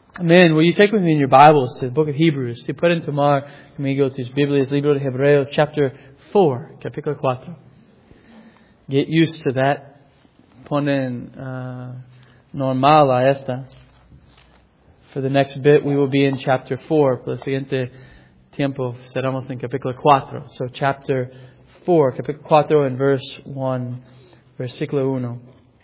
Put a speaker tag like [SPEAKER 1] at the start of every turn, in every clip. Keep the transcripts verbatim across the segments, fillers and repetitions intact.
[SPEAKER 1] Amen. Will you take with me in your Bibles to the book of Hebrews? Si pueden tomar conmigo tus Biblias, libro de Hebreos, chapter four, capítulo cuatro. Get used to that. Ponen uh, normal a esta. For the next bit, we will be in chapter four. Por el siguiente tiempo, seremos en capítulo cuatro. So chapter four, capítulo cuatro, and verse one, versículo uno.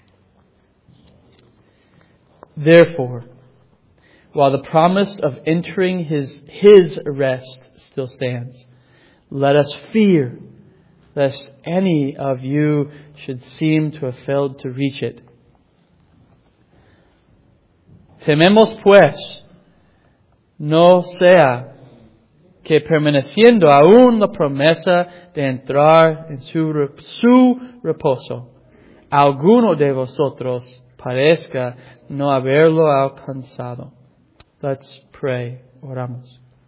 [SPEAKER 1] Therefore, while the promise of entering His His rest still stands, let us fear, lest any of you should seem to have failed to reach it. Tememos pues, no sea que permaneciendo aún la promesa de entrar en su, su reposo, alguno de vosotros parezca no haberlo alcanzado. Let's pray. Oramos.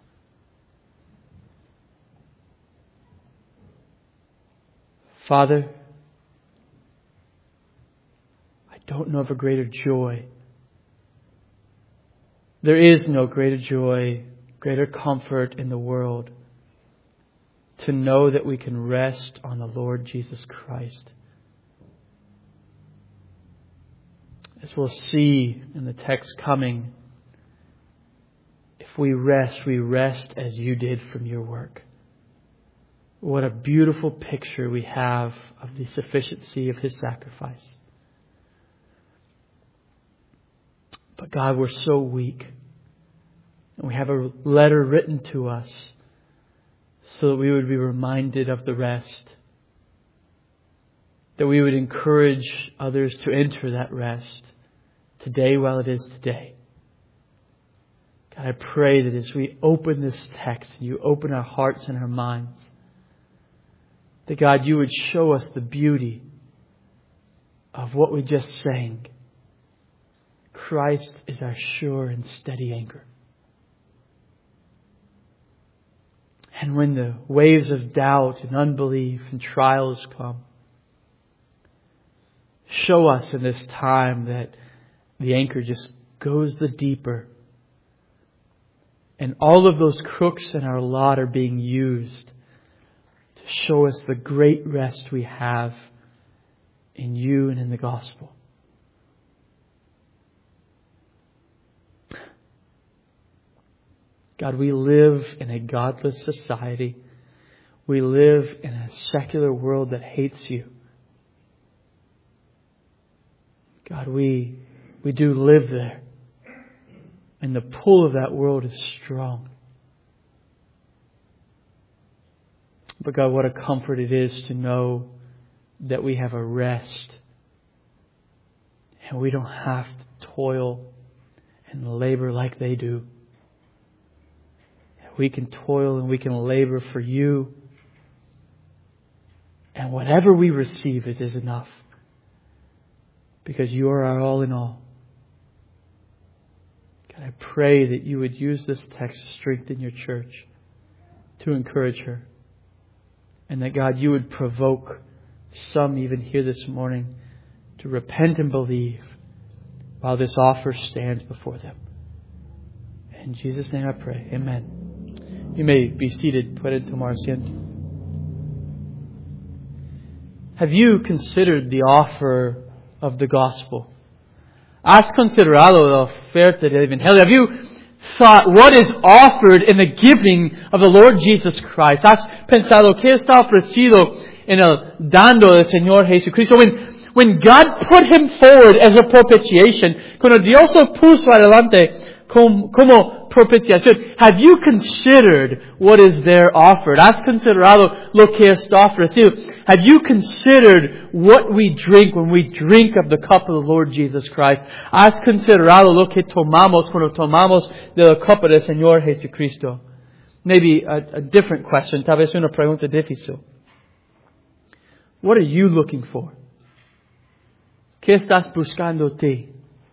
[SPEAKER 1] Father, I don't know of a greater joy. There is no greater joy, greater comfort in the world to know that we can rest on the Lord Jesus Christ. As we'll see in the text coming, if we rest, we rest as you did from your work. What a beautiful picture we have of the sufficiency of His sacrifice. But God, we're so weak. And we have a letter written to us so that we would be reminded of the rest. That we would encourage others to enter that rest today while it is today. God, I pray that as we open this text and you open our hearts and our minds, that God, you would show us the beauty of what we just sang. Christ is our sure and steady anchor. And when the waves of doubt and unbelief and trials come, show us in this time that the anchor just goes the deeper. And all of those crooks in our lot are being used to show us the great rest we have in you and in the gospel. God, we live in a godless society. We live in a secular world that hates you. God, we, we do live there. And the pull of that world is strong. But God, what a comfort it is to know that we have a rest. And we don't have to toil and labor like they do. We can toil and we can labor for you. And whatever we receive, it is enough. Because you are our all in all. God, I pray that you would use this text to strengthen your church, to encourage her. And that, God, you would provoke some even here this morning to repent and believe while this offer stands before them. In Jesus' name I pray. Amen. You may be seated. Pueden tomar asiento. Have you considered the offer of the gospel? ¿Has considerado la oferta del Evangelio? Have you thought what is offered in the giving of the Lord Jesus Christ? ¿Has pensado qué está ofrecido en el dando del Señor Jesucristo? When, when God put Him forward as a propitiation, cuando Dios lo puso adelante como, como propiciación, have you considered what is there offered? ¿Has considerado lo que está ofrecido? Have you considered what we drink when we drink of the cup of the Lord Jesus Christ? ¿Has considerado lo que tomamos cuando tomamos de la copa del Señor Jesucristo? Maybe a, a different question, tal vez una pregunta difícil. What are you looking for? ¿Qué estás buscando ti?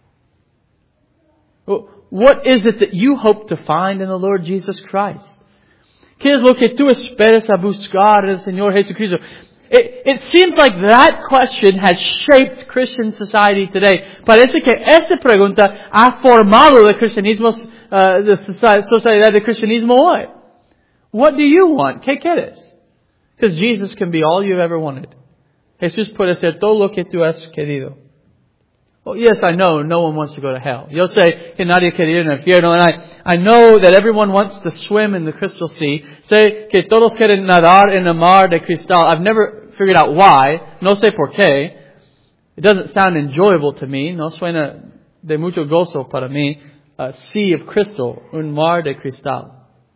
[SPEAKER 1] What is it that you hope to find in the Lord Jesus Christ? ¿Qué es lo que tú esperas a buscar en el Señor Jesucristo? It, it seems like that question has shaped Christian society today. Parece que esta pregunta ha formado el cristianismo, uh, la sociedad del cristianismo hoy. What do you want? ¿Qué quieres? Because Jesus can be all you've ever wanted. Jesús puede ser todo lo que tú has querido. Well, yes, I know no one wants to go to hell. Yo sé que nadie quiere ir al infierno. And I, I know that everyone wants to swim in the crystal sea. Sé que todos quieren nadar en el mar de cristal. I've never figured out why. No sé por qué. It doesn't sound enjoyable to me. No suena de mucho gozo para mí. A sea of crystal. Un mar de cristal.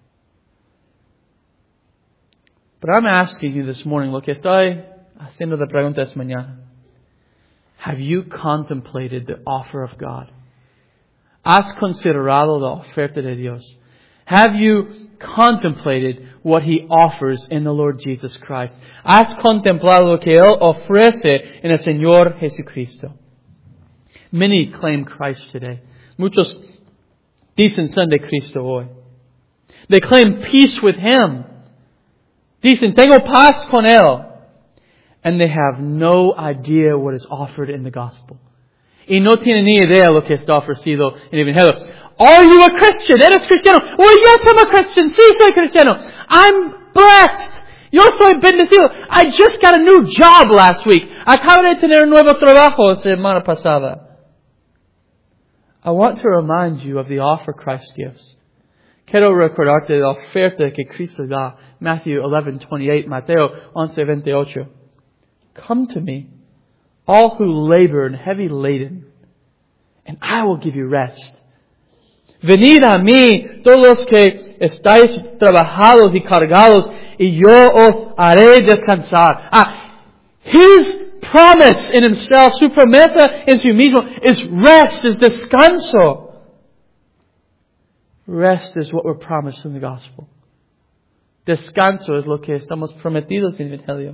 [SPEAKER 1] But I'm asking you this morning, lo que estoy haciendo de pregunta esta mañana. Have you contemplated the offer of God? ¿Has considerado la oferta de Dios? Have you contemplated what He offers in the Lord Jesus Christ? ¿Has contemplado lo que Él ofrece en el Señor Jesucristo? Many claim Christ today. Muchos dicen son de Cristo hoy. They claim peace with Him. Dicen, tengo paz con Él. And they have no idea what is offered in the gospel. Y no tienen ni idea lo que está ofrecido en el Evangelio. Are you a Christian? ¿Eres cristiano? Well, yes, I'm a Christian. Sí, soy cristiano. I'm blessed. Yo soy bendecido. I just got a new job last week. Acabo de tener un nuevo trabajo semana pasada. I want to remind you of the offer Christ gives. Quiero recordarte de la oferta que Cristo da. Matthew eleven twenty-eight, Mateo once veintiocho. Come to me, all who labor and heavy laden, and I will give you rest. Venid a mí, todos los que estáis trabajados y cargados, y yo os haré descansar. Ah, His promise in Himself, su promesa en sí mismo, is rest, is descanso. Rest is what we're promised in the gospel. Descanso es lo que estamos prometidos en el Evangelio.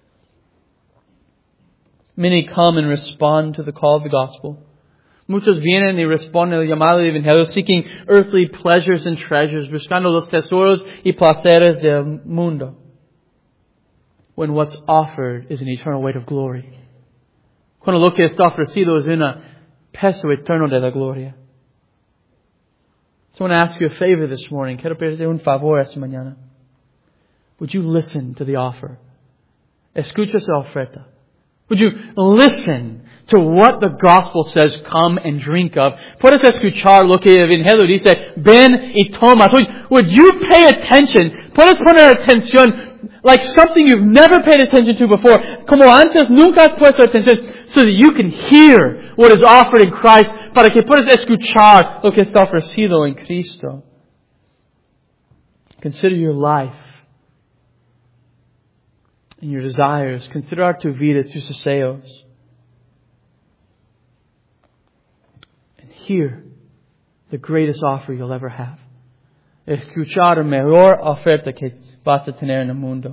[SPEAKER 1] Many come and respond to the call of the gospel. Muchos vienen y responden al llamado del Evangelio, seeking earthly pleasures and treasures, buscando los tesoros y placeres del mundo, when what's offered is an eternal weight of glory. Cuando lo que está ofrecido es un peso eterno de la gloria. So I want to ask you a favor this morning. Quiero pedirte un favor esta mañana. Would you listen to the offer? Escucha esa oferta. Would you listen to what the gospel says, come and drink of? Puedes escuchar lo que el Evangelio dice, ven y toma. Would you pay attention? Puedes poner atención like something you've never paid attention to before. Como antes nunca has puesto atención, so that you can hear what is offered in Christ, para que puedas escuchar lo que está ofrecido en Cristo. Consider your life and your desires. Considerar tu vida, tus deseos. And hear the greatest offer you'll ever have. Escuchar la mejor oferta que vas a tener en el mundo.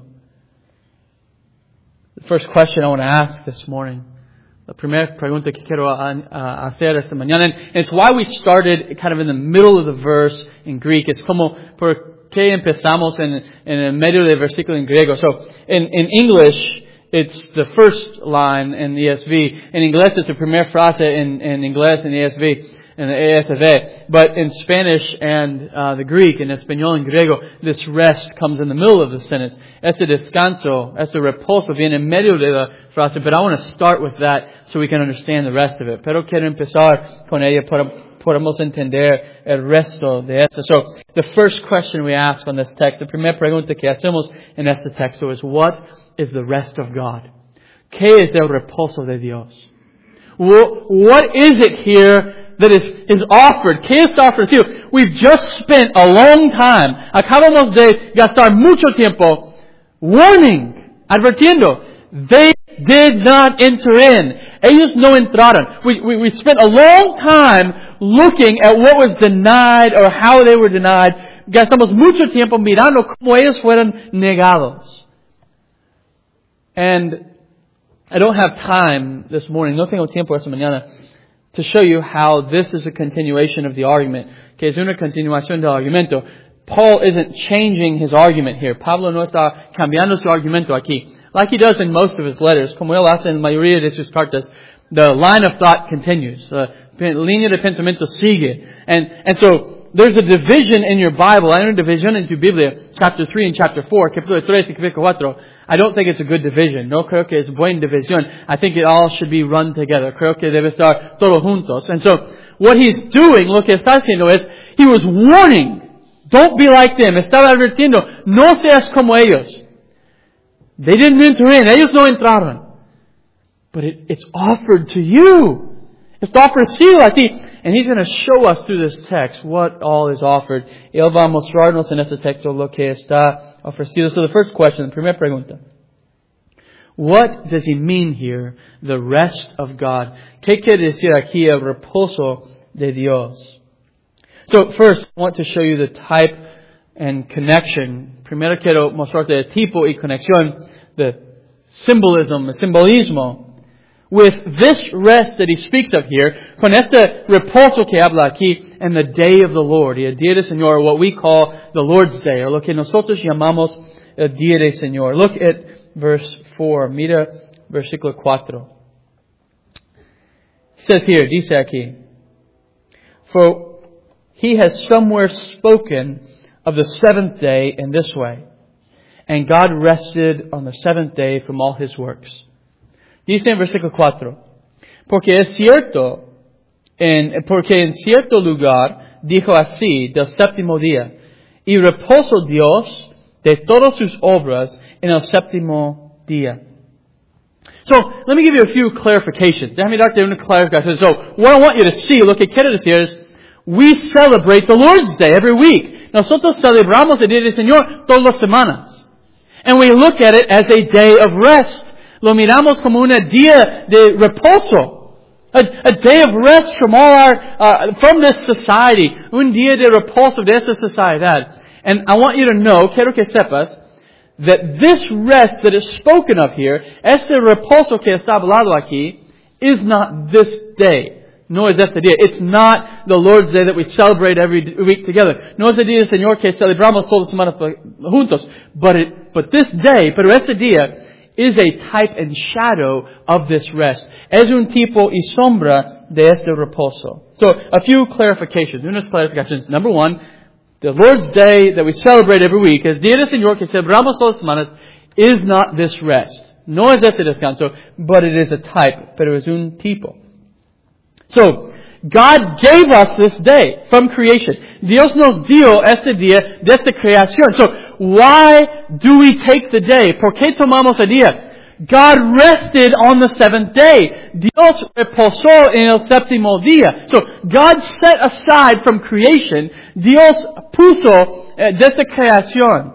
[SPEAKER 1] The first question I want to ask this morning, la primera pregunta que quiero hacer esta mañana, and it's why we started kind of in the middle of the verse in Greek. It's como por qué empezamos en, en el medio del versículo en griego. So, in, in English, it's the first line in the E S V. En inglés, it's the primera frase in, in inglés in the E S V, in the E S V. But in Spanish and uh, the Greek, in español and griego, this rest comes in the middle of the sentence. Ese descanso, ese reposo viene en medio de la frase. But I want to start with that so we can understand the rest of it. Pero quiero empezar con ella para podemos entender el resto de esto. So, the first question we ask on this text, la primera pregunta que hacemos en este texto is, what is the rest of God? ¿Qué es el reposo de Dios? What is it here that is, is offered? ¿Qué está ofrecido? We've just spent a long time, acabamos de gastar mucho tiempo, warning, advirtiendo, they did not enter in. Ellos no entraron. We, we, we spent a long time looking at what was denied or how they were denied. Gastamos mucho tiempo mirando cómo ellos fueron negados. And I don't have time this morning, no tengo tiempo esta mañana, to show you how this is a continuation of the argument. Que es una continuación del argumento. Paul isn't changing his argument here. Pablo no está cambiando su argumento aquí. like he does in most of his letters, como él hace en la mayoría de sus cartas, the line of thought continues. La línea de pensamiento sigue. And, and so, there's a division in your Bible. Hay una división en tu Biblia, chapter three and chapter four, capítulo tres y capítulo cuatro. I don't think it's a good division. No creo que es buena división. I think it all should be run together. Creo que debe estar todos juntos. And so, what he's doing, lo que está haciendo es, he was warning, don't be like them. Estaba advirtiendo, no seas como ellos. They didn't enter in. Ellos no entraron. But it, it's offered to you. It's ofrecido a ti. And he's going to show us through this text what all is offered. Él va a mostrarnos en este texto lo que está ofrecido. So the first question, primera pregunta. What does he mean here, the rest of God? ¿Qué quiere decir aquí el reposo de Dios? So first, I want to show you the type and connection. Primero quiero mostrarte el tipo y conexión, the symbolism, el simbolismo, with this rest that he speaks of here, con este reposo que habla aquí, and the day of the Lord, y el día del Señor, what we call the Lord's Day, or lo que nosotros llamamos el día del Señor. Look at verse four. Mira versículo cuatro. It says here, dice aquí, for he has somewhere spoken of the seventh day in this way, and God rested on the seventh day from all His works. Dice en versículo cuatro, porque es cierto, en, porque en cierto lugar dijo así del séptimo día, y reposo Dios de todas sus obras en el séptimo día. So, let me give you a few clarifications. Déjame darte una clarificación. So, what I want you to see, lo que quiero decir es, we celebrate the Lord's Day every week. Nosotros celebramos el día del Señor todas las semanas. And we look at it as a day of rest. Lo miramos como un día de reposo. A, a day of rest from all our, uh, from this society. Un día de reposo de esta sociedad. And I want you to know, quiero que sepas, that this rest that is spoken of here, este reposo que está hablado aquí, is not this day. No es este día. It's not the Lord's Day that we celebrate every week together. No es el día del Señor que celebramos todas las semanas juntos. But it, but this day, pero este día, is a type and shadow of this rest. Es un tipo y sombra de este reposo. So, a few clarifications. Unas clarificaciones. Number one, the Lord's Day that we celebrate every week, el día del Señor que celebramos todas las semanas, is not this rest. No es este descanso, but it is a type, pero es un tipo. So, God gave us this day from creation. Dios nos dio este día desde creación. So, why do we take the day? ¿Por qué tomamos el día? God rested on the seventh day. Dios reposó en el séptimo día. So, God set aside from creation, Dios puso eh, desde creación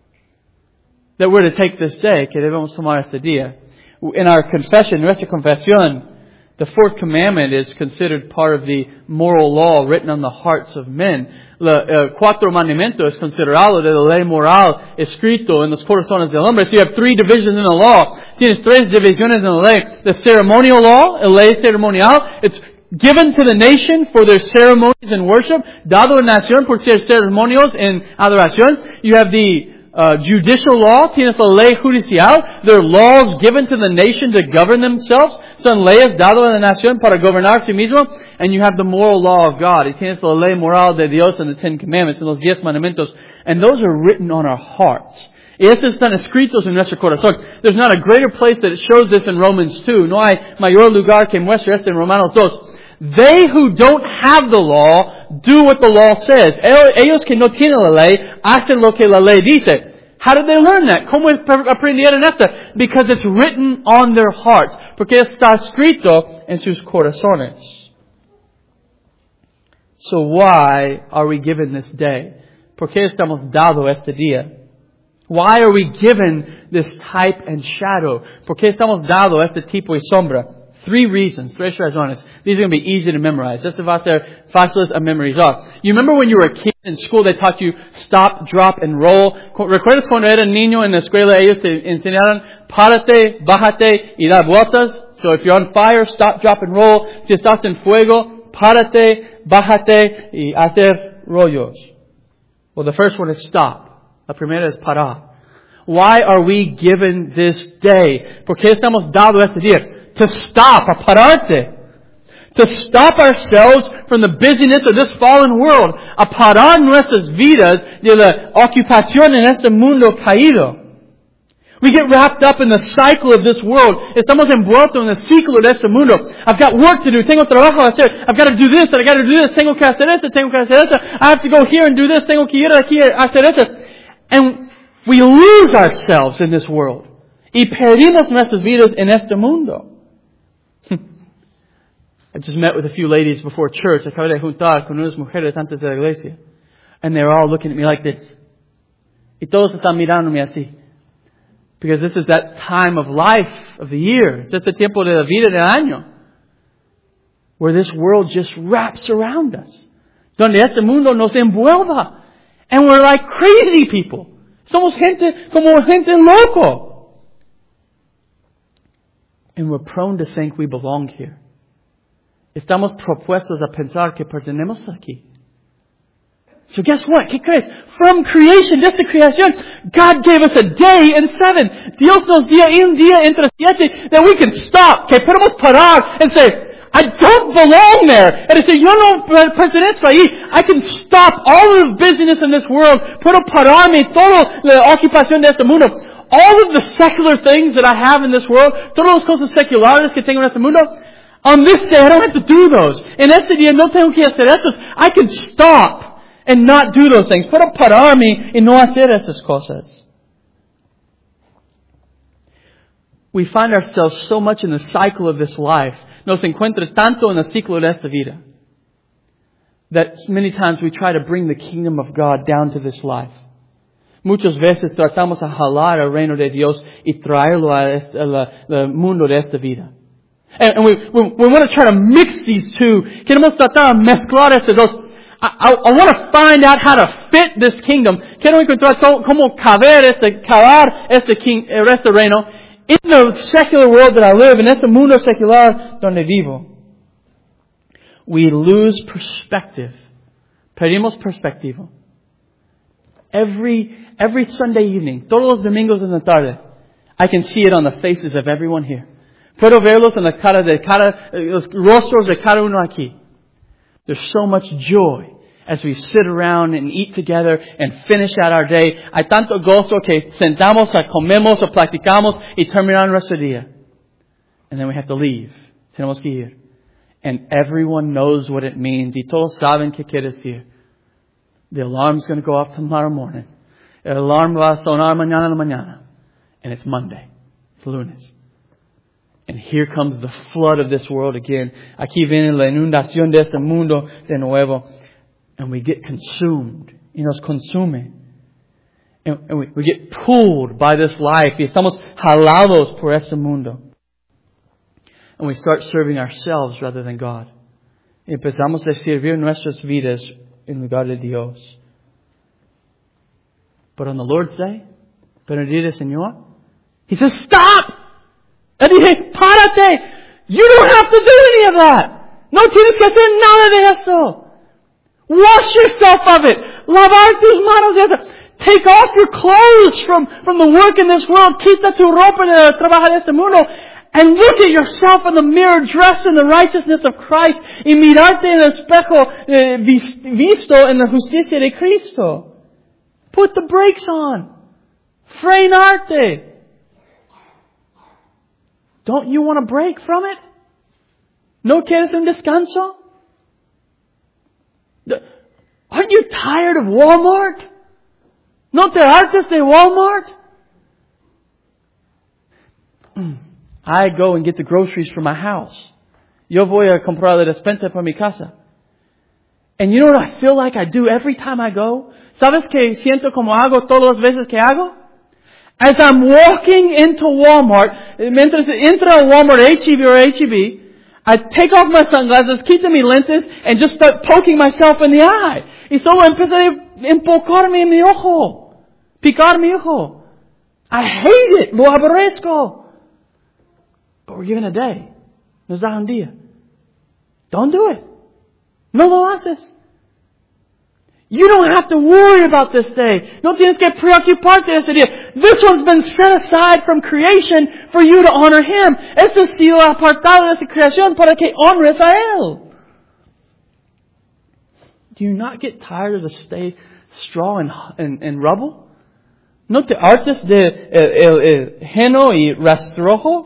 [SPEAKER 1] that we're to take this day, que debemos tomar este día. In our confession, nuestra confesión, the fourth commandment is considered part of the moral law written on the hearts of men. La uh, cuatro mandamientos es considerado de la ley moral escrito en los corazones del hombre. So you have three divisions in the law. Tienes tres divisiones en la ley. The ceremonial law, la ley ceremonial, it's given to the nation for their ceremonies and worship. Dado a la nación por ser ceremonios en adoración. You have the Uh, judicial law, tienes la ley judicial. There are laws given to the nation to govern themselves. Son leyes dadas a la nación para gobernar sí mismo. And you have the moral law of God. Y tienes la ley moral de Dios and the Ten Commandments and los diez mandamientos. And those are written on our hearts. Y estos están escritos en nuestro corazón. There's not a greater place that it shows this in Romans two. No hay mayor lugar que muestra esto en Romanos dos. They who don't have the law do what the law says. Ellos que no tienen la ley hacen lo que la ley dice. How did they learn that? ¿Cómo aprendieron esto? Because it's written on their hearts. Porque está escrito en sus corazones. So why are we given this day? ¿Por qué estamos dado este día? Why are we given this type and shadow? ¿Por qué estamos dado este tipo y sombra? Three reasons, tres razones. These are going to be easy to memorize. Esto va a ser fáciles a memorizar. You remember when you were a kid in school, they taught you stop, drop, and roll. ¿Recuerdas cuando era niño en la escuela, ellos te enseñaron párate, bájate y dar vueltas? So if you're on fire, stop, drop, and roll. Si estás en fuego, párate, bájate y hacer rollos. Well, the first one is stop. La primera es parar. Why are we given this day? ¿Por qué estamos dados este día? To stop, a pararte. To stop ourselves from the busyness of this fallen world. A parar nuestras vidas de la ocupación en este mundo caído. We get wrapped up in the cycle of this world. Estamos envueltos en el ciclo de este mundo. I've got work to do. Tengo trabajo a hacer. I've got to do this and I got to do this. Tengo que hacer esto. Tengo que hacer esto. I have to go here and do this. Tengo que ir aquí a hacer esto. And we lose ourselves in this world. Y perdimos nuestras vidas en este mundo. I just met with a few ladies before church. Acabé de juntar con unas mujeres antes de la iglesia. And they're all looking at me like this. Y todos están mirándome así. Because this is that time of life of the year. Es este tiempo de la vida del año. Where this world just wraps around us. Donde este mundo nos envuelva. And we're like crazy people. Somos gente como gente loco. And we're prone to think we belong here. Estamos propuestos a pensar que pertenecemos aquí. So guess what? ¿Qué crees? From creation, desde creación, God gave us a day in seven. Dios nos dio un día entre siete that we can stop, que podemos parar and say, I don't belong there. And decir, yo no pertenezco ahí. I can stop all of the busyness in this world. Puedo pararme toda la ocupación de este mundo. All of the secular things that I have in this world, todas las cosas seculares que tengo en este mundo, on this day I don't have to do those. En este día no tengo que hacer esos. I can stop and not do those things. Puedo pararme y no hacer esas cosas. We find ourselves so much in the cycle of this life. Nos encuentra tanto en el ciclo de esta vida. That many times we try to bring the kingdom of God down to this life. Muchas veces tratamos a jalar el reino de Dios y traerlo al mundo de esta vida. And, and we, we, we want to try to mix these two. Queremos tratar de mezclar estos dos. I, I, I want to find out how to fit this kingdom. Quiero encontrar cómo caber este, caber este, king, este reino in the secular world that I live, en este mundo secular donde vivo. We lose perspective. Perdimos perspectiva. Every, every Sunday evening, todos los domingos en la tarde, I can see it on the faces of everyone here. Puedo verlos en la cara de cada, los rostros de cada uno aquí. There's so much joy as we sit around and eat together and finish out our day. Hay tanto gozo que sentamos, a comemos o platicamos y terminamos nuestro día. And then we have to leave. Tenemos que ir. And everyone knows what it means. Y todos saben qué quiere decir. The alarm's going to go off tomorrow morning. El alarm va a sonar mañana en la mañana. And it's Monday. It's lunes. And here comes the flood of this world again. Aquí viene la inundación de este mundo de nuevo. And we get consumed. Y nos consume. And, and we, we get pulled by this life. Y estamos jalados por este mundo. And we start serving ourselves rather than God. Y empezamos a servir nuestras vidas en lugar de Dios. But on the Lord's Day, pero el día del Señor, He says, stop! And He says, párate! You don't have to do any of that. No tienes que hacer nada de eso. Wash yourself of it. Lavar tus manos de eso. Take off your clothes from, from the work in this world. Quita tu ropa de trabajar de este mundo. And look at yourself in the mirror, dressed in the righteousness of Christ. Y mirarte en el espejo, eh, visto en la justicia de Cristo. Put the brakes on. Frenarte. Don't you want a break from it? ¿No quieres un descanso? Aren't you tired of Walmart? ¿No te hartas de Walmart? I go and get the groceries for my house. Yo voy a comprar la despensa para mi casa. And you know what I feel like I do every time I go? ¿Sabes qué siento como hago todas las veces que hago? As I'm walking into Walmart, mientras entro a Walmart, H E B or H E B, I take off my sunglasses, quito mis lentes, and just start poking myself in the eye. Y solo empecé a empocarme en mi ojo. Picar mi ojo. I hate it. Lo aborrezco. But we're given a day. Nos da un día. Don't do it. No lo haces. You don't have to worry about this day. No tienes que preocuparte de ese día. This one's been set aside from creation for you to honor Him. Este ha sido apartado de esa creación para que honres a Él. Do you not get tired of the stay, straw and, and, and rubble? ¿No te hartas de el, el, el heno y rastrojo?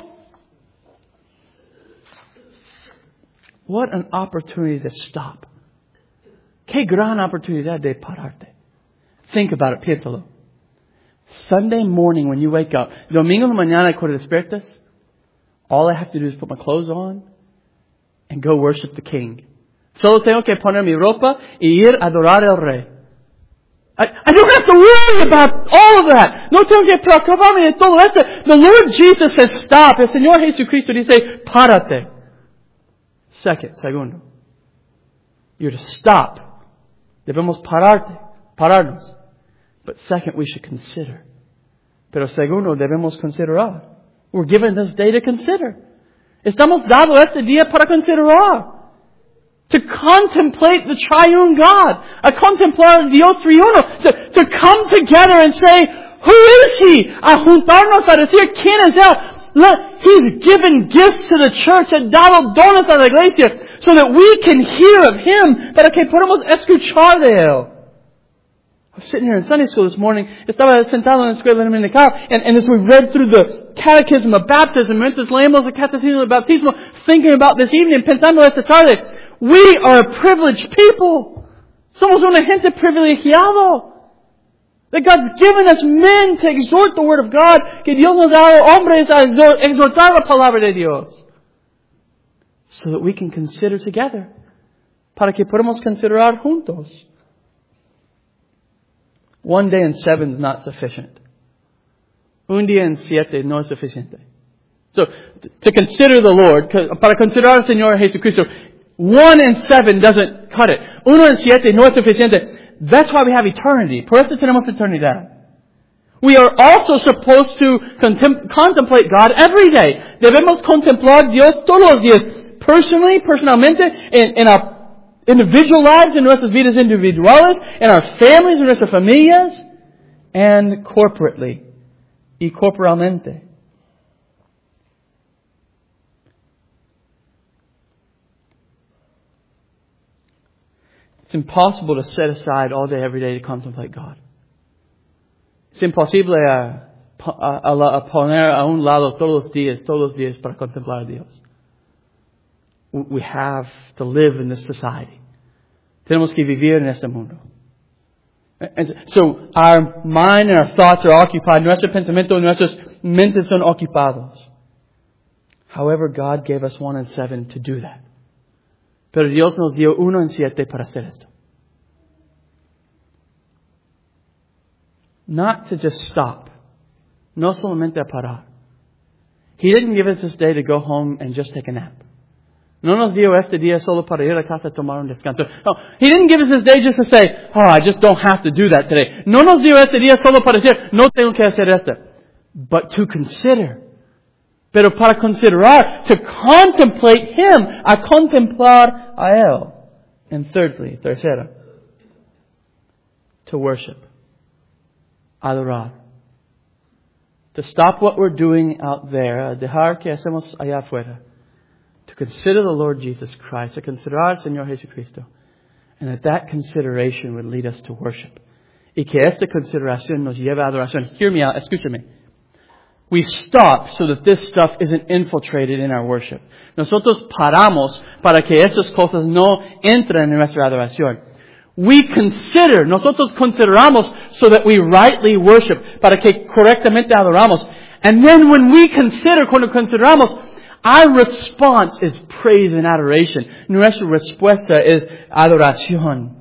[SPEAKER 1] What an opportunity to stop. Qué gran oportunidad de pararte. Think about it, piénsalo. Sunday morning when you wake up, domingo de mañana cuando despiertas, all I have to do is put my clothes on and go worship the King. Solo tengo que poner mi ropa y ir a adorar al Rey. I, I don't have to worry about all of that. No tengo que preocuparme de todo esto. The Lord Jesus says stop. El Señor Jesucristo dice párate. Second, segundo. You're to stop. Debemos pararte, pararnos. But second, we should consider. Pero segundo, debemos considerar. We're given this day to consider. Estamos dados este día para considerar. To contemplate the triune God. A contemplar Dios triuno. To, to come together and say, who is He? A juntarnos a decir, ¿quién es Él? Let, He's given gifts to the church. Ha dado dones a la iglesia. So that we can hear of Him. Para que podamos escuchar de Él. I was sitting here in Sunday school this morning. Estaba sentado en la escuela dominical. And, and as we read through the catechism of baptism, mientras leemos el catecismo del bautismo, thinking about this evening, pensando esta tarde, we are a privileged people. Somos una gente privilegiado. That God's given us men to exhort the Word of God. Que Dios nos ha dado hombres a exhortar la palabra de Dios. So that we can consider together. Para que podamos considerar juntos. One day in seven is not sufficient. Un día en siete no es suficiente. So, to consider the Lord, para considerar al Señor Jesucristo, one in seven doesn't cut it. Uno en siete no es suficiente. That's why we have eternity. Por eso tenemos eternidad. We are also supposed to contem- contemplate God every day. Debemos contemplar Dios todos los días. Personally, personalmente, in, in our individual lives, in nuestras vidas individuales, in our families, in nuestras familias, and corporately, y corporalmente. It's impossible to set aside all day, every day to contemplate God. Es imposible a, a, a, a poner a un lado todos los días, todos los días para contemplar a Dios. We have to live in this society. Tenemos que vivir en este mundo. And so our mind and our thoughts are occupied. Nuestro pensamiento, nuestras mentes son ocupados. However, God gave us one and seven to do that. Pero Dios nos dio uno en siete para hacer esto. Not to just stop. No solamente a parar. He didn't give us this day to go home and just take a nap. No nos dio este día solo para ir a casa a tomar un descanso. No, He didn't give us this day just to say, oh, I just don't have to do that today. No nos dio este día solo para decir, no tengo que hacer esto. But to consider. Pero para considerar, to contemplate Him, a contemplar a Él. And thirdly, tercera, to worship. Adorar. To stop what we're doing out there, dejar que hacemos allá afuera. To consider the Lord Jesus Christ, to considerar al Señor Jesucristo. And that that consideration would lead us to worship. Y que esta consideración nos lleve a adoración. Hear me out, escúchame. We stop so that this stuff isn't infiltrated in our worship. Nosotros paramos para que esas cosas no entren en nuestra adoración. We consider, nosotros consideramos so that we rightly worship, para que correctamente adoramos. And then when we consider, cuando consideramos, our response is praise and adoration. Nuestra respuesta es adoración.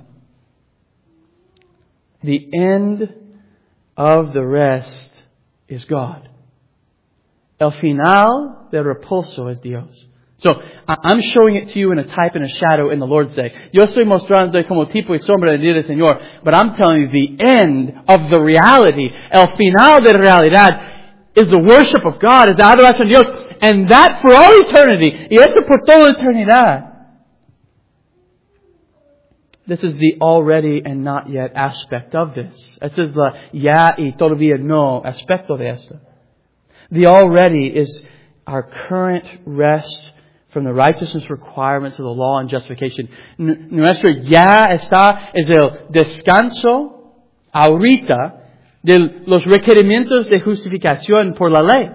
[SPEAKER 1] The end of the rest is God. El final del reposo es Dios. So, I'm showing it to you in a type and a shadow in the Lord's Day. Yo estoy mostrando como tipo y sombra del día del Señor. But I'm telling you the end of the reality, el final de la realidad, is the worship of God, is la adoración de Dios. And that for all eternity. Y esto por toda eternidad. This is the already and not yet aspect of this. Esta es la ya y todavía no aspecto de esto. The already is our current rest from the righteousness requirements of the law and justification. N- nuestro ya está es el descanso ahorita de los requerimientos de justificación por la ley.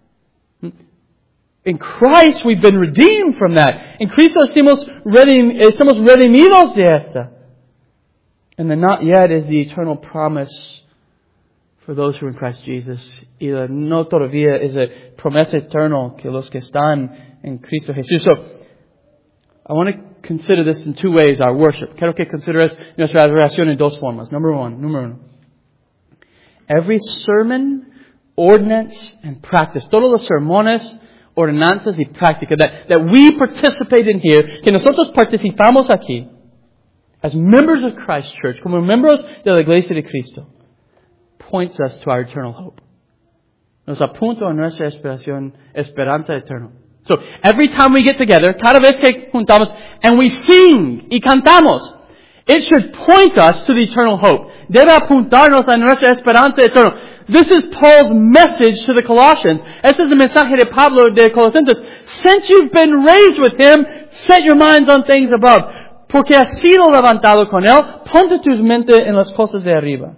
[SPEAKER 1] In Christ we've been redeemed from that. En Cristo estamos, redim- estamos redimidos de esta. And the not yet is the eternal promise for those who are in Christ Jesus. Y la no todavía es a promesa eterna que los que están en Cristo Jesús. So, I want to consider this in two ways, our worship. Quiero que consideres nuestra adoración en dos formas. Number one, número uno. Every sermon, ordinance, and practice. Todos los sermones, ordenanzas y prácticas that, that we participate in here, que nosotros participamos aquí, as members of Christ Church, como miembros de la Iglesia de Cristo, points us to our eternal hope. Nos apunta a nuestra esperación, esperanza eterna. So, every time we get together, cada vez que juntamos, and we sing y cantamos, it should point us to the eternal hope. Debe apuntarnos a nuestra esperanza eterna. This is Paul's message to the Colossians. Este es el mensaje de Pablo de Colosenses. Since you've been raised with Him, set your minds on things above. Porque has sido levantado con Él, ponte tu mente en las cosas de arriba.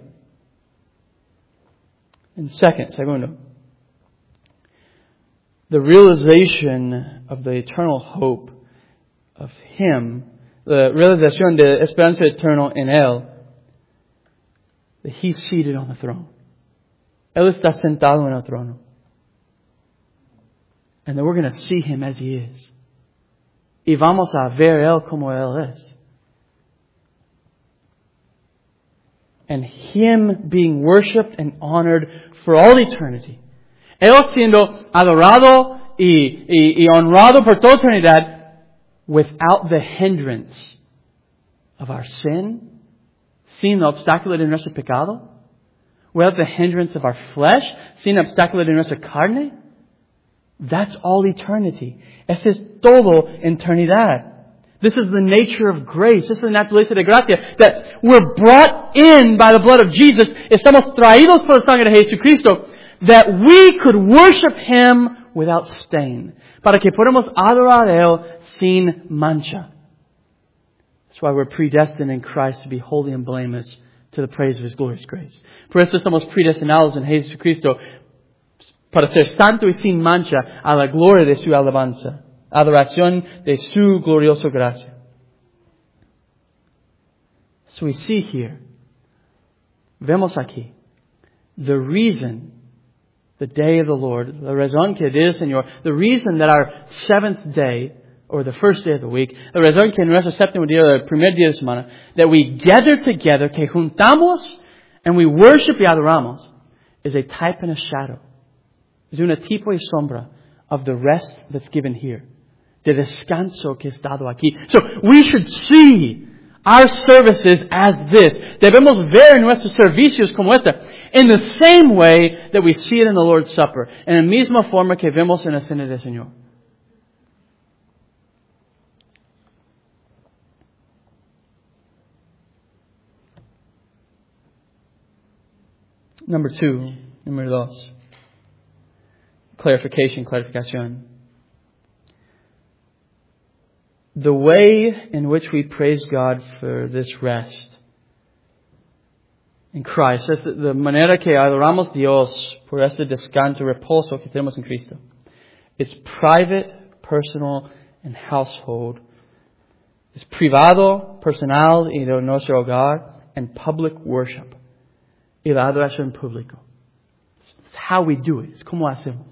[SPEAKER 1] And second, segundo, the realization of the eternal hope of Him, the realización de esperanza eterna en Él, that He's seated on the throne. Él está sentado en el trono. And that we're going to see Him as He is. Y vamos a ver Él como Él es. And Him being worshipped and honored for all eternity. Él siendo adorado y, y, y honrado por toda eternidad without the hindrance of our sin, sin el obstáculo de nuestro pecado, without the hindrance of our flesh, sin el obstáculo de nuestra carne. That's all eternity. Esa es todo eternidad. This is the nature of grace. This is the naturaleza de gracia. That we're brought in by the blood of Jesus. Estamos traídos por la sangre de Jesucristo. That we could worship Him without stain. Para que podamos adorar a Él sin mancha. That's why we're predestined in Christ to be holy and blameless to the praise of His glorious grace. Por eso estamos predestinados en Jesucristo para ser santo y sin mancha a la gloria de su alabanza. Adoración de su gloriosa gracia. So we see here, vemos aquí, the reason, the day of the Lord, la razón que Dios Señor, the reason that our seventh day, or the first day of the week, la razón que nuestro séptimo día, el primer día de semana, that we gather together, que juntamos and we worship y adoramos, is a type and a shadow. Es una tipo y sombra of the rest that's given here. De descanso que es dado aquí. So we should see our services as this. Debemos ver nuestros servicios como esta. In the same way that we see it in the Lord's Supper. En la misma forma que vemos en la cena del Señor. Number two. Número dos. Clarification, clarificación. The way in which we praise God for this rest in Christ, es la manera que adoramos a Dios por este descanso, reposo que tenemos en Cristo. It's private, personal, and household. It's privado, personal y de nuestro hogar, and public worship. Y la adoración público. It's how we do it. It's como hacemos.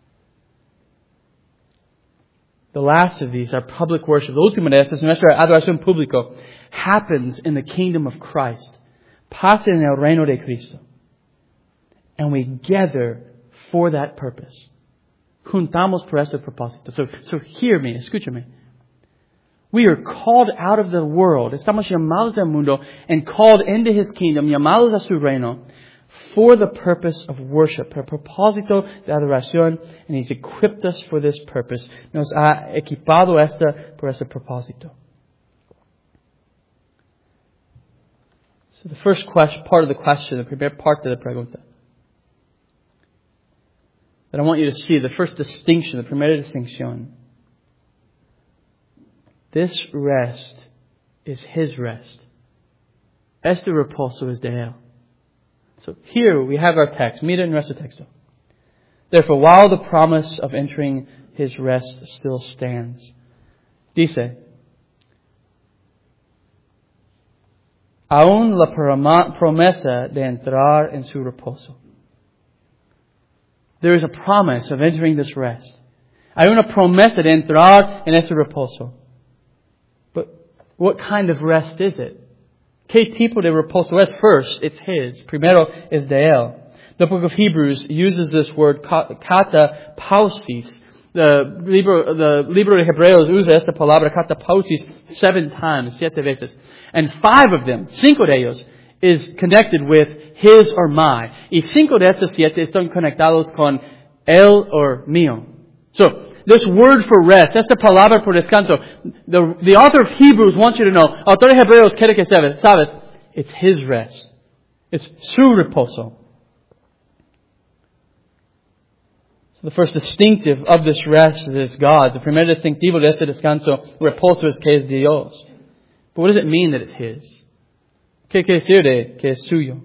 [SPEAKER 1] The last of these, our public worship, the última de estas, nuestra adoración público, happens in the kingdom of Christ. Pasa en el reino de Cristo. And we gather for that purpose. Juntamos por este propósito. So, so hear me, escúchame. We are called out of the world. Estamos llamados del mundo and called into His kingdom, llamados a su reino, for the purpose of worship, por propósito de adoración, and He's equipped us for this purpose. Nos ha equipado esta por este propósito. So the first question, part of the question, the primer parte de la pregunta, that I want you to see, the first distinction, the primera distinción. This rest is His rest. Este reposo es de Él. So here we have our text. Mira en nuestro texto. Therefore, while the promise of entering His rest still stands, dice, aún la promesa de entrar en su reposo. There is a promise of entering this rest. Hay una promesa de entrar en este reposo. But what kind of rest is it? ¿Qué tipo de reposo es? First, it's His. Primero es de Él. The book of Hebrews uses this word kata pausis. The libro, the libro de Hebreos usa esta palabra kata pausis seven times, siete veces. And five of them, cinco de ellos, is connected with His or my. Y cinco de estos siete están conectados con Él or mío. So, this word for rest, esta palabra por descanso, the, the author of Hebrews wants you to know, autor de Hebreos quiere que sabes, sabes, it's His rest. It's su reposo. So the first distinctive of this rest is God's. The primer distintivo de este descanso, reposo, es que es Dios. But what does it mean that it's His? ¿Qué quiere decir de que es suyo?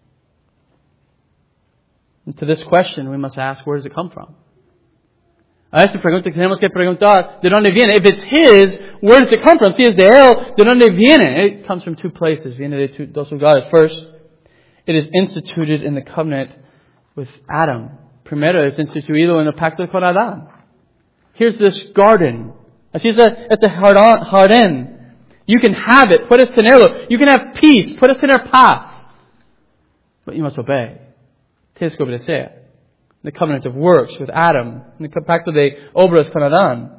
[SPEAKER 1] And to this question we must ask, where does it come from? A esta pregunta tenemos que preguntar, ¿de dónde viene? If it's His, where does it come from? Si es de Él, ¿de dónde viene? It comes from two places. Viene de two, dos lugares. First, it is instituted in the covenant with Adam. Primero, es instituido en el pacto con Adán. Here's this garden. Así es este jardín. You can have it. Puedes tenerlo. You can have peace. Puedes tener paz. But you must obey. Tienes que obedecer. The covenant of works with Adam. The pacto de obras con Adán.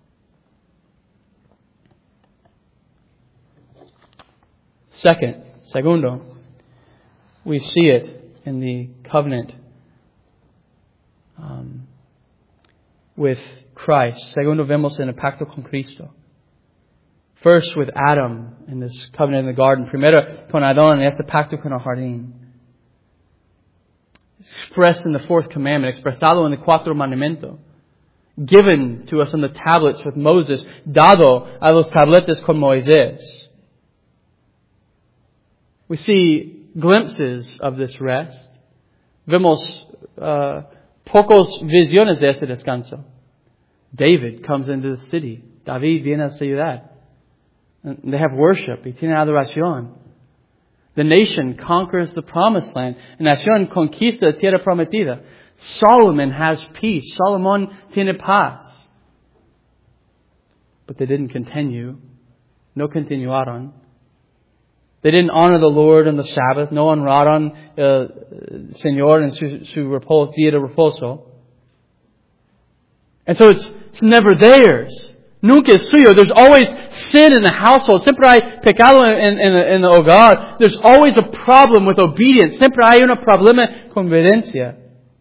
[SPEAKER 1] Second, segundo, we see it in the covenant um, with Christ. Segundo, vemos en el pacto con Cristo. First with Adam in this covenant in the garden. Primero con Adán en este pacto con el jardín. Expressed in the fourth commandment, expresado en el cuatro mandamiento. Given to us on the tablets with Moses, dado a los tabletes con Moisés. We see glimpses of this rest. Vemos uh, pocos visiones de este descanso. David comes into the city. David viene a la ciudad. And they have worship. Y tienen adoración. The nation conquers the promised land. La nación conquista la tierra prometida. Solomon has peace. Solomon tiene paz. But they didn't continue. No continuaron. They didn't honor the Lord on the Sabbath. No honraron el uh, Señor en su, su reposo, día de reposo. And so it's, it's never theirs. Nunca es suyo. There's always sin in the household. Siempre hay pecado en, en, en el hogar. There's always a problem with obedience. Siempre hay un problema con obediencia.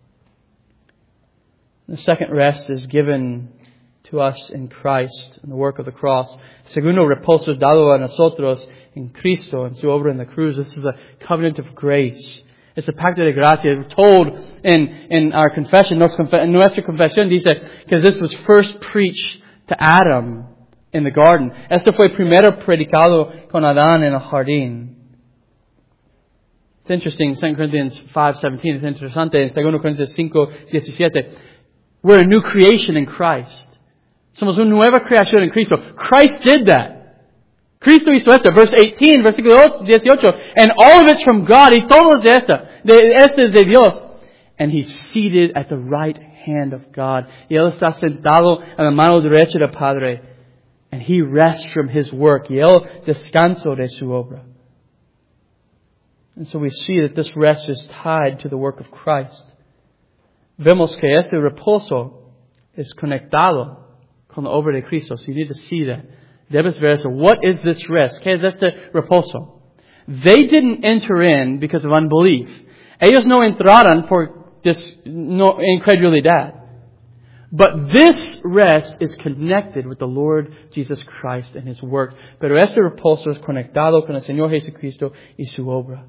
[SPEAKER 1] The second rest is given to us in Christ, in the work of the cross. Segundo reposo es dado a nosotros en Cristo, en su obra en la cruz. This is a covenant of grace. It's a pacto de gracia. We're told in, in our confession, in nuestra confesión dice que this was first preached to Adam in the garden. Esto fue primero predicado con Adán en el jardín. It's interesting, Second Corinthians five seventeen, es interesante, en Second Corinthians cinco diecisiete. We're a new creation in Christ. Somos una nueva creación en Cristo. Christ did that. Cristo hizo esto. Verse eighteen, versículo dieciocho. And all of it's from God. Y todo es de esta. De, este es de Dios. And He's seated at the right hand of God. Y Él está sentado a la mano derecha del Padre. And He rests from His work. Y Él descansa de su obra. And so we see that this rest is tied to the work of Christ. Vemos que este reposo es conectado con la obra de Cristo. So you need to see that. Debes ver eso. What is this rest? ¿Qué es este reposo? They didn't enter in because of unbelief. Ellos no entraron por dis, no, incredulidad. But this rest is connected with the Lord Jesus Christ and His work. Pero este reposo es conectado con el Señor Jesucristo y su obra.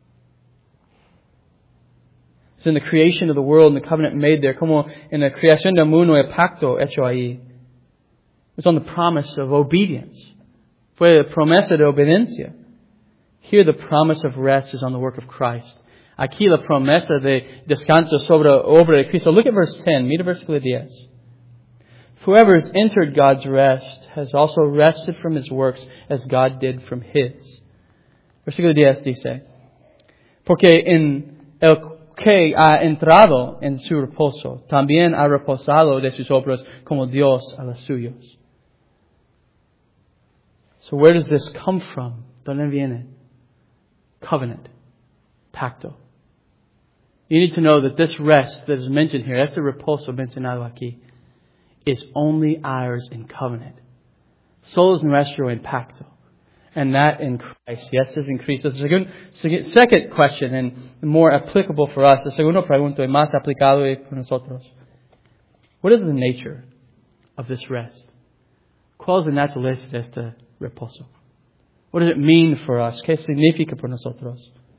[SPEAKER 1] It's in the creation of the world and the covenant made there, como en la creación del mundo, el pacto hecho ahí. It's on the promise of obedience. Fue la promesa de obediencia. Here the promise of rest is on the work of Christ. Aquí la promesa de descanso sobre la obra de Cristo. Look at verse ten. Mira versículo ten. Whoever has entered God's rest has also rested from his works as God did from His. Versículo ten dice, porque en el que ha entrado en su reposo, también ha reposado de sus obras como Dios a los suyos. So where does this come from? ¿Dónde viene? Covenant. Pacto. You need to know that this rest that is mentioned here, este reposo mencionado aquí, is only ours in covenant. Solo es nuestro en pacto. And that in Christ. Yes, is in Cristo. The second, second question, and more applicable for us, the segundo pregunta, y más aplicado por nosotros. What is the nature of this rest? ¿Cuál es la naturaleza de este reposo? What does it mean for us? ¿Qué significa por nosotros?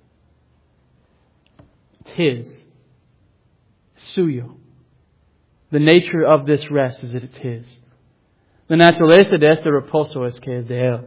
[SPEAKER 1] It's His. Suyo. The nature of this rest is that it's His. La naturaleza de este reposo es que es de Él.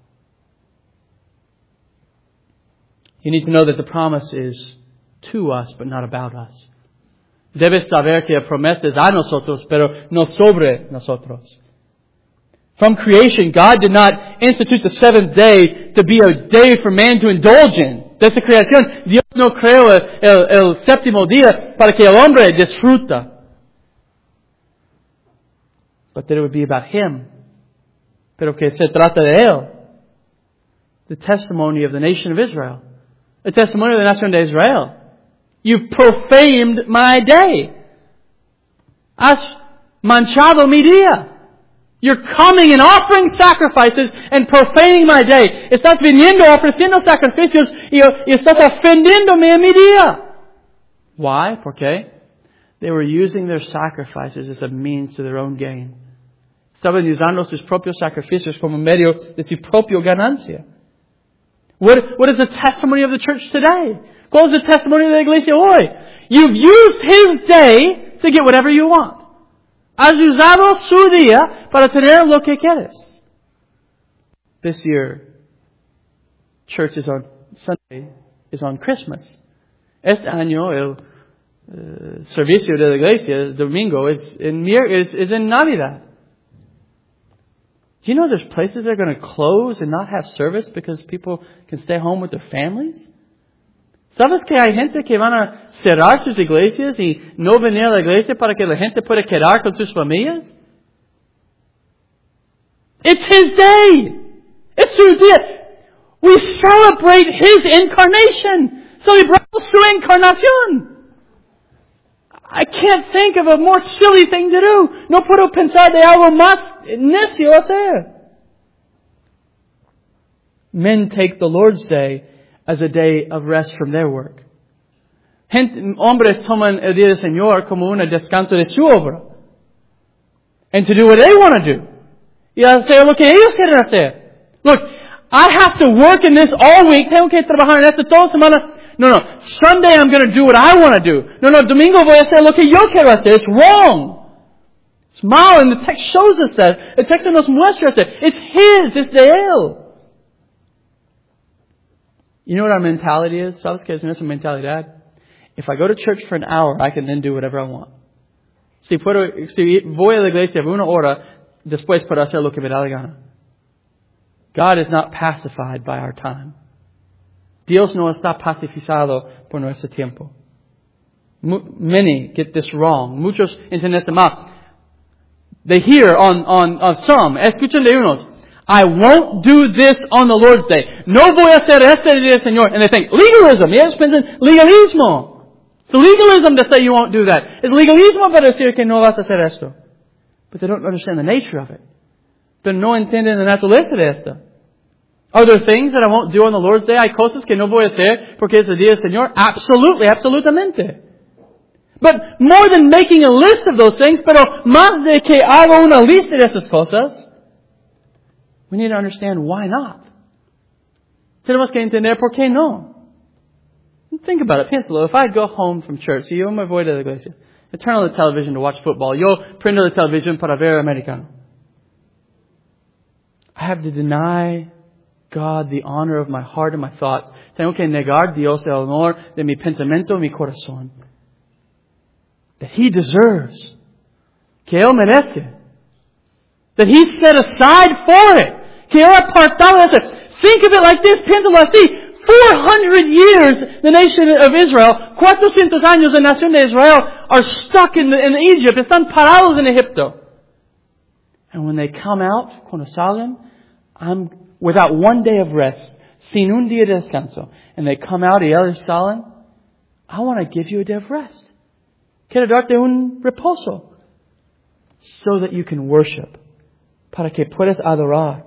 [SPEAKER 1] You need to know that the promise is to us, but not about us. Debes saber que la promesa es a nosotros, pero no sobre nosotros. From creation, God did not institute the seventh day to be a day for man to indulge in. Desde creación, Dios no creó el, el, el séptimo día para que el hombre disfruta. But that it would be about Him. Pero que se trata de Él. The testimony of the nation of Israel. The testimony of the nation de Israel. You've profaned my day. Has manchado mi día. You're coming and offering sacrifices and profaning my day. Estás viniendo ofreciendo sacrificios y, y estás ofendiéndome en mi día. Why? ¿Por qué? They were using their sacrifices as a means to their own gain. Estaban usando sus propios sacrificios como medio de su propia ganancia. What, what is the testimony of the church today? ¿Cuál es el testimonio de la iglesia hoy? You've used His day to get whatever you want. Has usado su día para tener lo que quieres. This year, church is on Sunday, is on Christmas. Este año, el uh, servicio de la iglesia, el domingo, is in, is, is in Navidad. Do you know there's places that are going to close and not have service because people can stay home with their families? ¿Sabes que hay gente que van a cerrar sus iglesias y no venir a la iglesia para que la gente pueda quedar con sus familias? It's His day. It's su día. We celebrate His incarnation. Celebramos su encarnación. I can't think of a more silly thing to do. No puedo pensar de algo más necio hacer. Men take the Lord's Day as a day of rest from their work. Gente, hombres toman el día del Señor como un descanso de su obra. And to do what they want to do. Y hacer lo que ellos quieren hacer. Look, I have to work in this all week. Tengo que trabajar en esto toda semana. No, no. Sunday I'm going to do what I want to do. No, no. Domingo voy a hacer lo que yo quiero hacer. It's wrong. It's mal. And the text shows us that. El texto nos muestra that. It's His. It's de Él. You know what our mentality is? ¿Sabes qué es nuestra mentalidad? If I go to church for an hour, I can then do whatever I want. Si puedo, si voy a la iglesia por una hora, después puedo hacer lo que me da la gana. God is not pacified by our time. Dios no está pacificado por nuestro tiempo. Many get this wrong. Muchos entienden esto mal. They hear on, on, on some, escuchan de unos, I won't do this on the Lord's Day. No voy a hacer este día del Señor. And they think, legalism. Y ellos piensan, legalismo. It's legalism to say you won't do that. It's legalismo para decir que no vas a hacer esto. But they don't understand the nature of it. Pero no entienden la naturaleza de esto. Are there things that I won't do on the Lord's Day? ¿Hay cosas que no voy a hacer porque es el día del Señor? Absolutely, absolutamente. But more than making a list of those things, pero más de que hago una lista de esas cosas, we need to understand why not. Tenemos que entender por qué no. Think about it. Piénsalo. If I go home from church, si yo me voy de la iglesia, I turn on the television to watch football. Yo prendo la televisión para ver americano. I have to deny God the honor of my heart and my thoughts. Tengo que negar a Dios el honor de mi pensamiento y mi corazón. That He deserves. Que Él merezca. That He set aside for it. Que Él ha apartado de eso. Think of it like this. Piénsalo así. four hundred years, the nation of Israel, cuatrocientos años, la nación de Israel, are stuck in, in Egypt. Están parados en Egipto. And when they come out, cuando salen, I'm without one day of rest, sin un día de descanso, and they come out y ellos salen, I want to give you a day of rest. Quiero darte un reposo. So that you can worship. Para que puedas adorar.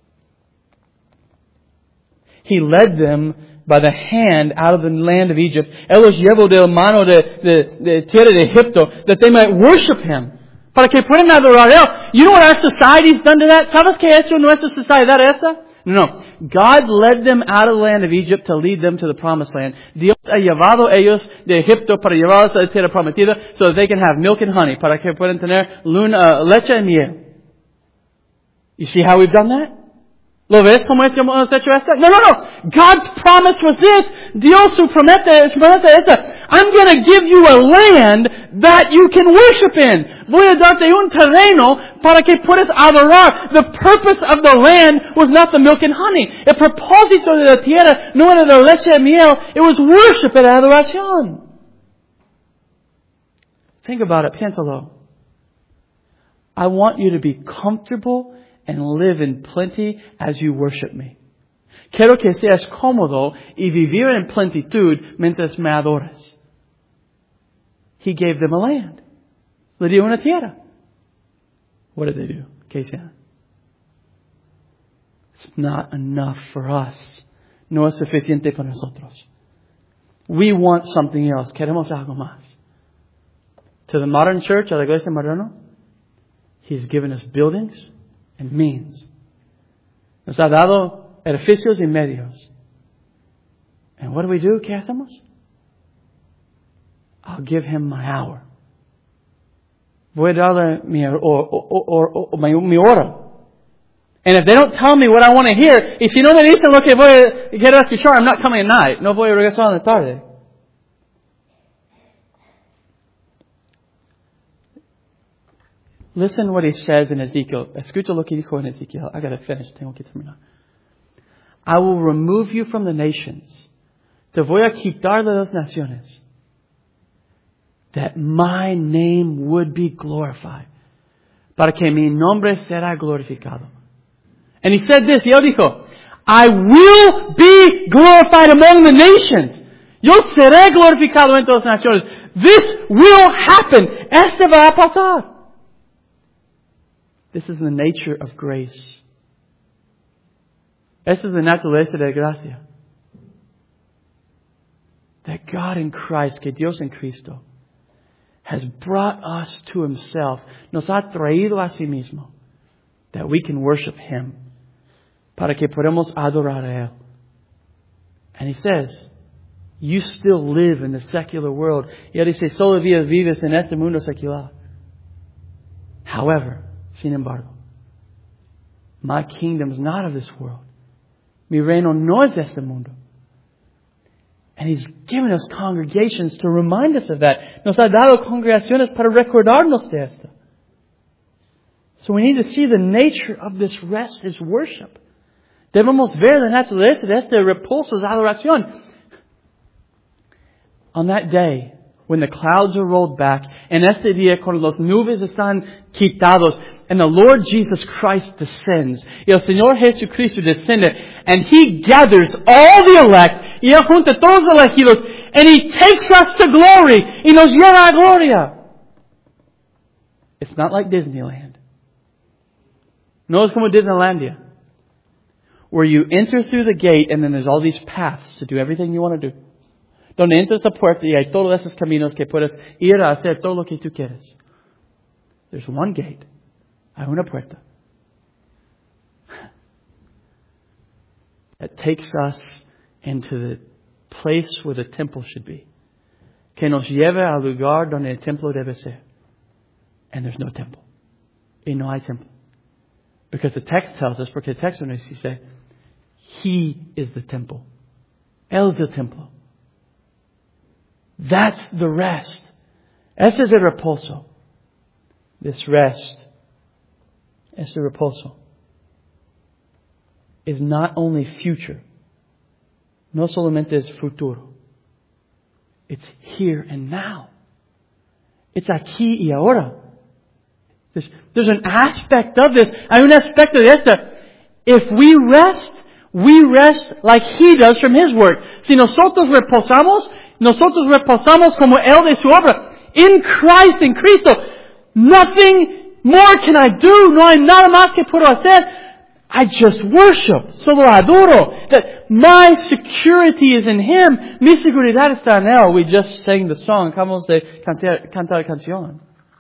[SPEAKER 1] He led them by the hand out of the land of Egypt. Él los llevó de la mano de, de, de tierra de Egipto, that they might worship Him. Para que puedan adorar a Él. You know what our society's done to that? ¿Sabes qué ha hecho nuestra sociedad esa? No, no. God led them out of the land of Egypt to lead them to the promised land. Dios ha llevado a ellos de Egipto para llevarlos a la tierra prometida so that they can have milk and honey. Para que puedan tener luna, leche y miel. You see how we've done that? ¿Lo ves como hemos hecho esto? No, no, no. God's promise was this. Dios su promesa, su promesa es esta. I'm going to give you a land that you can worship in. Voy a darte un terreno para que puedas adorar. The purpose of the land was not the milk and honey. El propósito de la tierra no era de leche y miel. It was worship and adoración. Think about it. Piénsalo. I want you to be comfortable and live in plenty as you worship me. Quiero que seas cómodo y vivir en plenitud mientras me adoras. He gave them a land. Le dio una tierra. What did they do? ¿Qué hicieron? It's not enough for us. No es suficiente para nosotros. We want something else. Queremos algo más. To the modern church, a la iglesia moderna, He's given us buildings and means. Nos ha dado edificios y medios. And what do we do? ¿Qué hacemos? I'll give Him my hour. Voy a darle mi, or, or, or, or, mi, mi hora. And if they don't tell me what I want to hear, y si no me dicen lo que voy a quiero escuchar, I'm not coming at night. No voy a regresar en la tarde. Listen what He says in Ezekiel. Escucha lo que dijo en Ezekiel. I got to finish. Tengo que terminar. I will remove you from the nations. Te voy a quitar de las naciones. That my name would be glorified. Para que mi nombre será glorificado. And He said this. Y Él dijo, I will be glorified among the nations. Yo seré glorificado entre las naciones. This will happen. Este va a pasar. This is the nature of grace. Esta es la naturaleza de gracia. That God in Christ, que Dios en Cristo, has brought us to Himself. Nos ha traído a sí mismo. That we can worship Him. Para que podamos adorar a Él. And He says, you still live in the secular world. Y Él dice, todavía vives en este mundo secular. However, sin embargo, my kingdom is not of this world. Mi reino no es de este mundo. And He's given us congregations to remind us of that. Nos ha dado congregaciones para recordarnos de esto. So we need to see the nature of this rest is worship. Debemos ver la naturaleza de este reposo, de adoración. On that day, when the clouds are rolled back, en este día cuando los nubes están quitados, and the Lord Jesus Christ descends, y el Señor Jesucristo desciende, and He gathers all the elect, y Él junta todos los elegidos, and He takes us to glory, y nos lleva a gloria. It's not like Disneyland. No es como Disneylandia, where you enter through the gate and then there's all these paths to do everything you want to do. Donde entras a puerta y hay todos esos caminos que puedes ir a hacer todo lo que tú quieres. There's one gate. Hay una puerta. That takes us into the place where the temple should be. Que nos lleve al lugar donde el templo debe ser. And there's no temple. Y no hay templo. Because the text tells us, porque el texto nos dice, He is the temple. Él es el templo. That's the rest. Ese es el reposo. This rest, este reposo, is not only future. No solamente es futuro. It's here and now. It's aquí y ahora. There's, there's an aspect of this. Hay un aspecto de esta. If we rest, we rest like He does from His work. Si nosotros reposamos, nosotros reposamos como Él de su obra. In Christ, in Cristo. Nothing more can I do. No hay nada más que puedo hacer. I just worship. Solo adoro. That my security is in Him. Mi seguridad está en Él. We just sang the song. Acabamos de cantar, cantar la canción.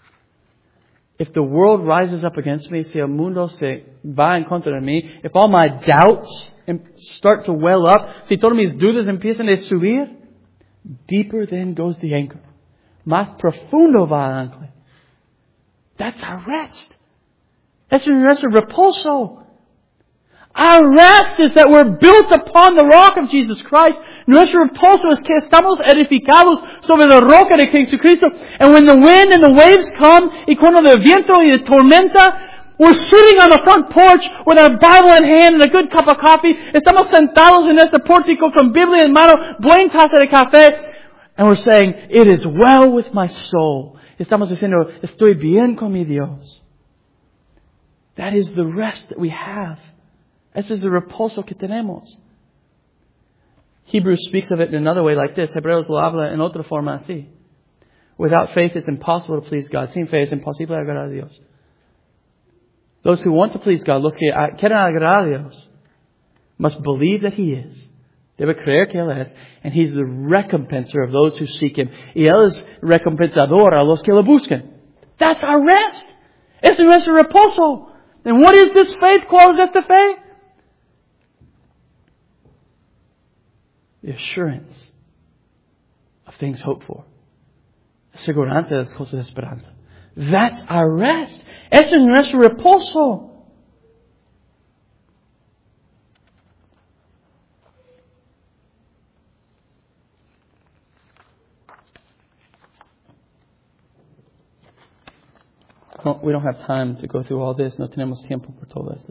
[SPEAKER 1] If the world rises up against me, si el mundo se va en contra de mí, if all my doubts start to well up, si todas mis dudas empiezan a subir, deeper then goes the anchor. Más profundo va el ancla. That's our rest. That's our rest, reposo. Our rest is that we're built upon the rock of Jesus Christ. Nuestro reposo es que estamos edificados sobre la roca de Jesucristo. And when the wind and the waves come, y cuando el viento y la tormenta, we're sitting on the front porch with our Bible in hand and a good cup of coffee. Estamos sentados en este pórtico con Biblia en mano, buen taza de café. And we're saying, it is well with my soul. Estamos diciendo, estoy bien con mi Dios. That is the rest that we have. Ese es el reposo que tenemos. Hebrews speaks of it in another way like this. Hebreos lo habla en otra forma así. Without faith it's impossible to please God. Sin fe es imposible agradar a Dios. Those who want to please God, los que quieren agradar a Dios, must believe that He is. Debe creer que Él es. And He's the recompenser of those who seek Him. Y Él es recompensador a los que lo buscan. That's our rest. Es nuestro reposo. And what is this faith? ¿Cuál es esta fe? The assurance of things hoped for. Aseguranza de las cosas de esperanza. That's our rest. Ese es nuestro reposo. No, we don't have time to go through all this. No tenemos tiempo por todo esto.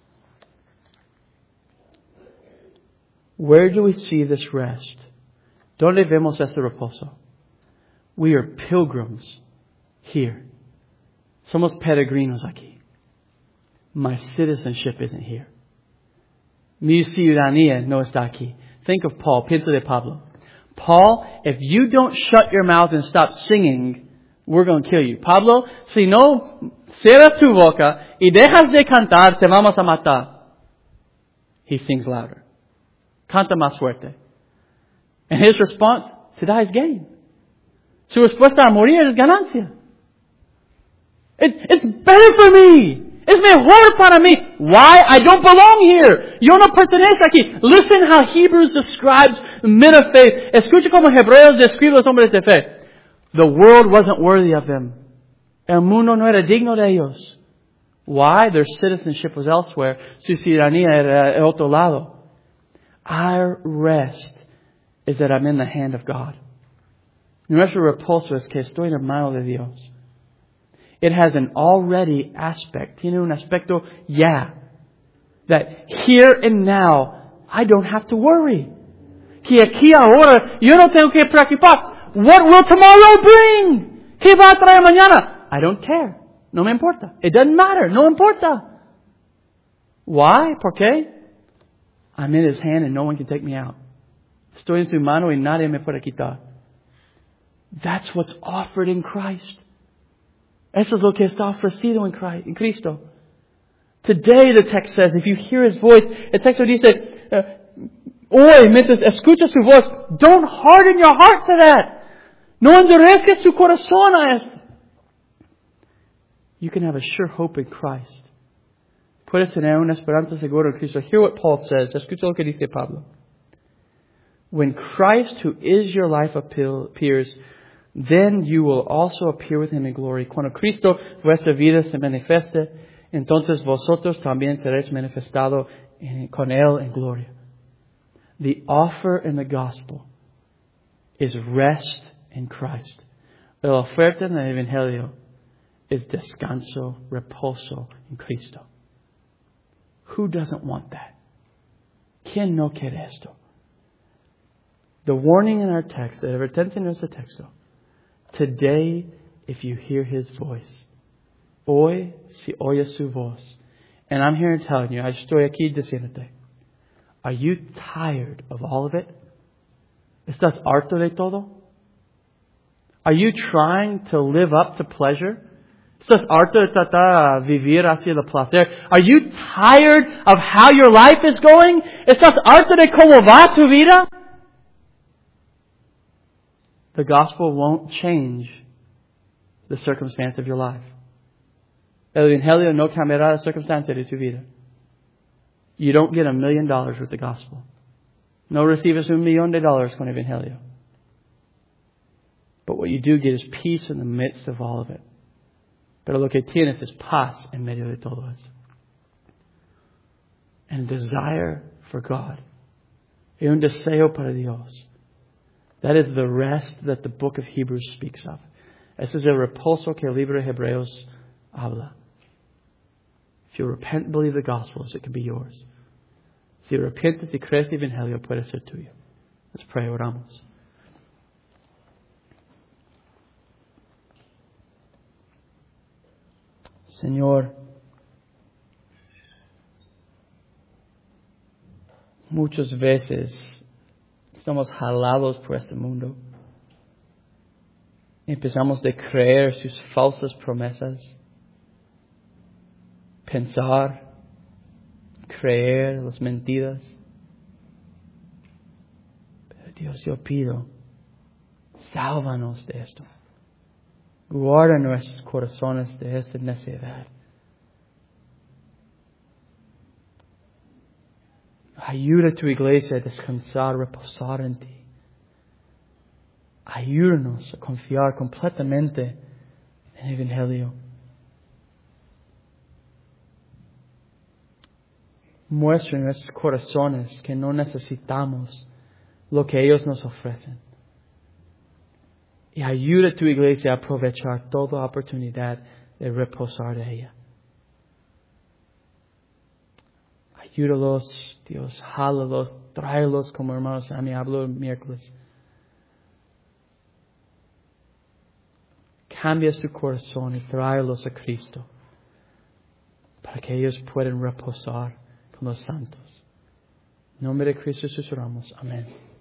[SPEAKER 1] Where do we see this rest? ¿Dónde vemos este reposo? We are pilgrims here. Somos peregrinos aquí. My citizenship isn't here. Mi ciudadanía no está aquí. Think of Paul. Piensa de Pablo. Paul, if you don't shut your mouth and stop singing, we're going to kill you. Pablo, si no cierras tu boca y dejas de cantar, te vamos a matar. He sings louder. Canta más fuerte. And his response, to die is gain. Su respuesta a morir es ganancia. It, it's better for me. Es mejor para mí. Why? I don't belong here. Yo no pertenezco aquí. Listen how Hebrews describes men of faith. Escucha como Hebreos describe los hombres de fe. The world wasn't worthy of them. El mundo no era digno de ellos. Why? Their citizenship was elsewhere. Su ciudadanía era en otro lado. Our rest is that I'm in the hand of God. Nuestro reposo es que estoy en la mano de Dios. It has an already aspect. Tiene un aspecto ya. That here and now, I don't have to worry. Que aquí ahora, yo no tengo que preocupar. What will tomorrow bring? ¿Qué va a traer mañana? I don't care. No me importa. It doesn't matter. No importa. Why? ¿Por qué? I'm in His hand and no one can take me out. Estoy en su mano y nadie me puede quitar. That's what's offered in Christ. Eso es lo que está ofrecido en Christ, en Cristo. Today the text says, if you hear His voice, el texto dice, uh, Hoy, mientras escuchas su voz, don't harden your heart to that. No endurezcas tu corazón a esto. You can have a sure hope in Christ. Puedes tener una esperanza segura en Cristo. Hear what Paul says. Escucha lo que dice Pablo. When Christ, who is your life, appears, then you will also appear with Him in glory. Cuando Cristo, vuestra vida, se manifieste, entonces vosotros también seréis manifestados con Él en gloria. The offer in the gospel is rest in Christ. La oferta en el Evangelio is descanso, reposo en Cristo. Who doesn't want that? ¿Quién no quiere esto? The warning in our text, la advertencia en nuestro texto. Today, if you hear His voice. Hoy, si oyes su voz. And I'm here telling you, yo estoy aquí diciéndote. Are you tired of all of it? ¿Estás harto de todo? Are you trying to live up to pleasure? ¿Estás harto de tratar de vivir hacia el placer? Are you tired of how your life is going? ¿Estás harto de cómo va tu vida? The gospel won't change the circumstance of your life. El Evangelio no cambiará la circunstancia de tu vida. You don't get a million dollars with the gospel. No recibes un millón de dólares con el Evangelio. But what you do get is peace in the midst of all of it. Pero lo que tienes es paz en medio de todo esto. And desire for God. Y un deseo para Dios. That is the rest that the book of Hebrews speaks of. Ese es el reposo que el libro de Hebreos habla. If you repent and believe the Gospels, it can be yours. Si arrepientes y crees el Evangelio, puede ser tuyo. Let's pray, oramos. Señor, muchas veces estamos jalados por este mundo. Empezamos a creer sus falsas promesas. Pensar, creer las mentiras. Pero Dios, yo pido, sálvanos de esto. Guarda nuestros corazones de esta necedad. Ayuda a tu iglesia a descansar, reposar en ti. Ayúdanos a confiar completamente en el Evangelio. Muestra en nuestros corazones que no necesitamos lo que ellos nos ofrecen. Y ayuda a tu iglesia a aprovechar toda oportunidad de reposar de ella. Ayúdalos, Dios, jálalos, tráelos como hermanos. A mí habló el miércoles. Cambia su corazón y tráelos a Cristo para que ellos puedan reposar con los santos. En nombre de Cristo susurramos. Amén.